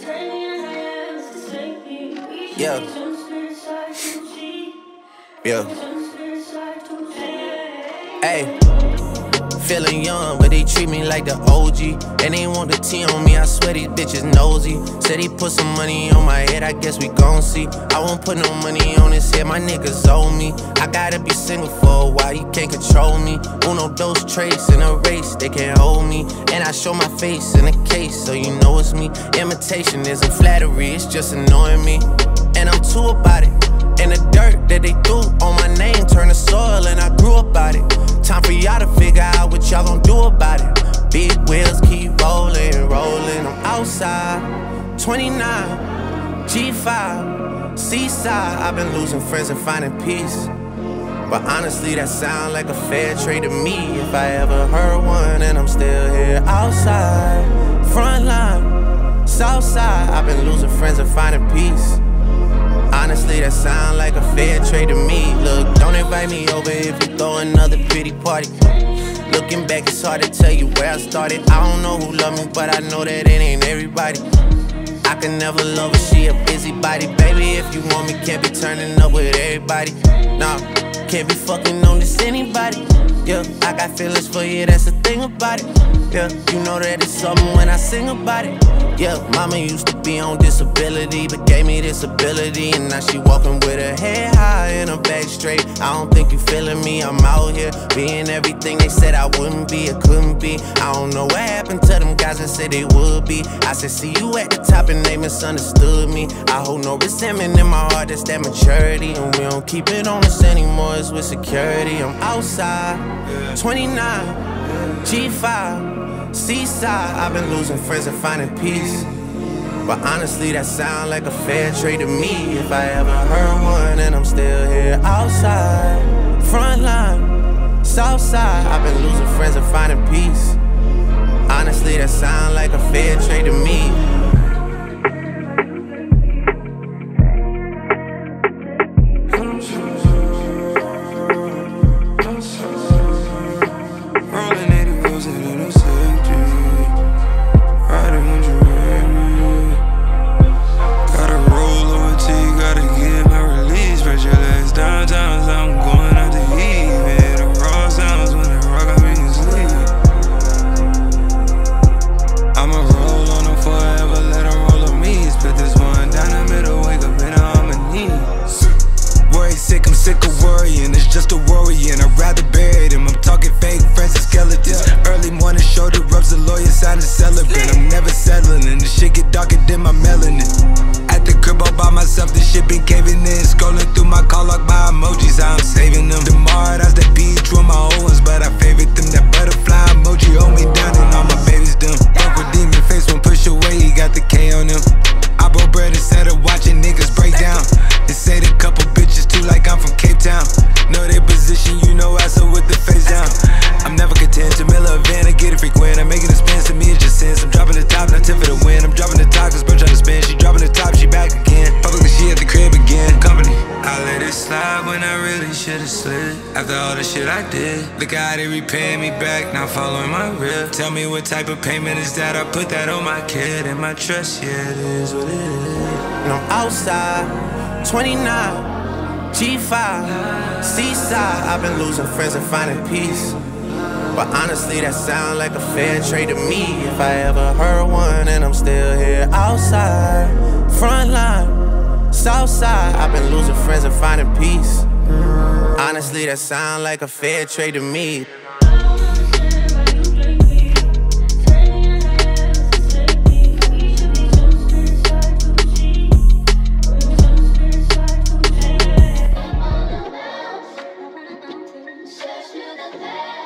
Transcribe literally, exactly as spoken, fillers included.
Yeah. Yeah. Hey. Feeling young, but they treat me like the O G. And they want the T on me, I swear these bitches nosy. Said he put some money on my head, I guess we gon' see. I won't put no money on his head, my niggas owe me. I gotta be single for a while, you can't control me. Uno, those traits in a race, they can't hold me. And I show my face in a case, so you know it's me. Imitation isn't flattery, it's just annoying me. And I'm too about it. And the dirt that they threw on my name turned to soil, and I grew up out it. Time for y'all to figure out what y'all gon' do about it. Big wheels keep rolling, rolling. I'm outside, twenty-nine, G five, Seaside. I've been losing friends and finding peace. But honestly, that sound like a fair trade to me. If I ever heard one, and I'm still here outside, front line, south side. I've been losing friends and finding peace. Honestly, that sound like a fair trade to me. Look, don't invite me over if you throw another pity party. Looking back, it's hard to tell you where I started. I don't know who loved me, but I know that it ain't everybody. I can never love her, she a busybody. Baby, if you want me, can't be turning up with everybody. Nah, can't be fucking on this anybody. Yeah, I got feelings for you, that's the thing about it. Yeah, you know that it's something when I sing about it. Yeah, mama used to be on disability, but gave me this ability. And now she walking with her head high and her back straight. I don't think you feeling me, I'm out here being everything they said I wouldn't be, or couldn't be. I don't know what happened to them guys that said they would be. I said see you at the top and they misunderstood me. I hold no resentment in my heart, that's that maturity. And we don't keep it on us anymore, it's with security. I'm outside, twenty-nine, G five, Seaside. I've been losing friends and finding peace. But honestly, that sound like a fair trade to me. If I ever heard one, and I'm still here outside, front line, south side. I've been losing friends and finding peace. Honestly, that sound like a fair trade to me. Sick of worrying, it's just a worrying. I'd rather bury them. I'm talking fake friends and skeletons. Early morning shoulder rubs, the lawyer sign a celebrant. I'm never settling, and the shit get darker than my melanin. At the crib all by myself, the shit been caving in. Scrolling through my call log, my emojis, how I'm saving them. Tomorrow, that's that beach with my old ones, but I favorite them. That butterfly emoji hold me down, and all my babies dumb. Uncle Demon face won't push away, he got the K on him. I broke bread instead of watching niggas break down. They say the couple bitches too like I'm from Cape Town. Know their position, you know I so with the face down. I'm never content, Jamila Van, I get it frequent. I'm making expense, to me it's just sense. I'm dropping the top, not tip for the win. I'm dropping the top, cause bro trying to spin. She dropping the top, she back again. Publicly she at the crib again. Company, I let it slide when I really should've slid. After all the shit I did, look how they repaying me back, now following my rip. Tell me what type of payment is that, I put that on my kid. And my trust, yeah, it is what it is. And I'm outside, twenty-nine, G five, Seaside. I've been losing friends and finding peace. But honestly, that sound like a fair trade to me. If I ever heard one, and I'm still here outside, front line, south side. I've been losing friends and finding peace. Honestly, that sound like a fair trade to me. Should have